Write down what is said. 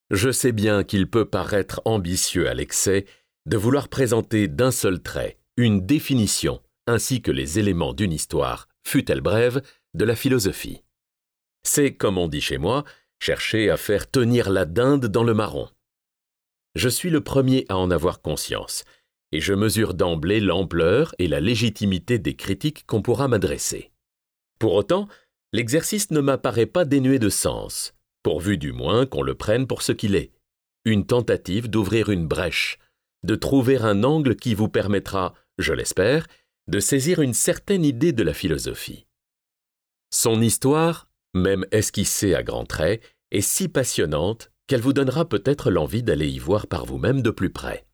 Je sais bien qu'il peut paraître ambitieux à l'excès de vouloir présenter d'un seul trait une définition ainsi que les éléments d'une histoire, fût-elle brève, de la philosophie. C'est, comme on dit chez moi, chercher à faire tenir la dinde dans le marron. Je suis le premier à en avoir conscience, et je mesure d'emblée l'ampleur et la légitimité des critiques qu'on pourra m'adresser. Pour autant, l'exercice ne m'apparaît pas dénué de sens, pourvu du moins qu'on le prenne pour ce qu'il est, une tentative d'ouvrir une brèche, de trouver un angle qui vous permettra, je l'espère, de saisir une certaine idée de la philosophie. Son histoire, même esquissée à grands traits, est si passionnante qu'elle vous donnera peut-être l'envie d'aller y voir par vous-même de plus près.